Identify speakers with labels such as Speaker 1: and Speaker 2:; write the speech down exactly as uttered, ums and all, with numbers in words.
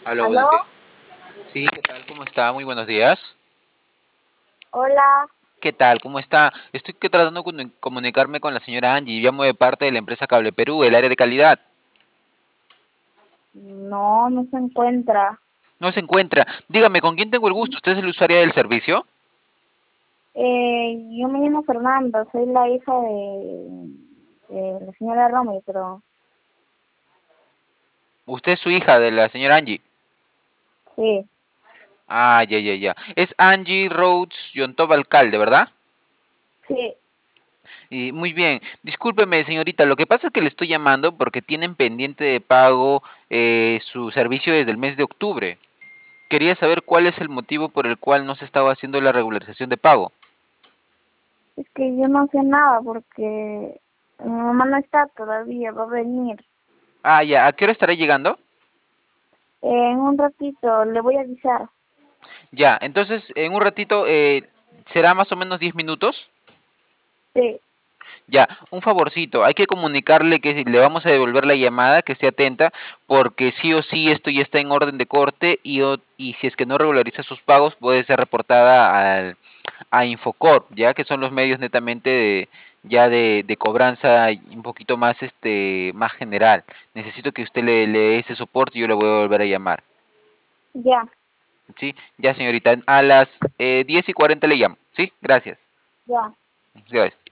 Speaker 1: Aló, buenos
Speaker 2: ¿Aló?
Speaker 1: días. Sí, ¿qué tal? ¿Cómo está? Muy buenos días.
Speaker 2: Hola.
Speaker 1: ¿Qué tal? ¿Cómo está? Estoy que tratando de comu- comunicarme con la señora Angie. Llamo de parte de la empresa Cable Perú, el área de calidad.
Speaker 2: No, no se encuentra.
Speaker 1: No se encuentra. Dígame, ¿con quién tengo el gusto? ¿Usted es el usuario del servicio?
Speaker 2: Eh, yo me llamo Fernanda, soy la hija de, de la señora Romy, pero
Speaker 1: Usted es su hija de la señora Angie.
Speaker 2: sí,
Speaker 1: Ah, ya, ya, ya. Es Angie Rhodes Yontova Alcalde, ¿verdad?
Speaker 2: sí,
Speaker 1: Y muy bien. Discúlpeme, señorita, lo que pasa es que le estoy llamando porque tienen pendiente de pago eh, su servicio desde el mes de octubre. Quería saber cuál es el motivo por el cual no se estaba haciendo la regularización de pago.
Speaker 2: es que yo no sé nada porque mi mamá no está todavía, va a venir.
Speaker 1: Ah, ya. ¿A qué hora estará llegando?
Speaker 2: Eh, en un ratito le voy a avisar.
Speaker 1: Ya. Entonces, en un ratito, eh, ¿será más o menos diez minutos?
Speaker 2: Sí,
Speaker 1: Ya. Un favorcito. Hay que comunicarle que le vamos a devolver la llamada, que esté atenta, porque sí o sí esto ya está en orden de corte y, o- y si es que no regulariza sus pagos, puede ser reportada al, a Infocorp, ya que son los medios netamente de, ya de, de cobranza y un poquito más este más general. Necesito que usted le, le dé ese soporte y yo le voy a volver a llamar.
Speaker 2: ya,
Speaker 1: Sí, ya señorita, a las eh, diez y cuarenta le llamo. Sí, gracias.
Speaker 2: ya.
Speaker 1: Gracias.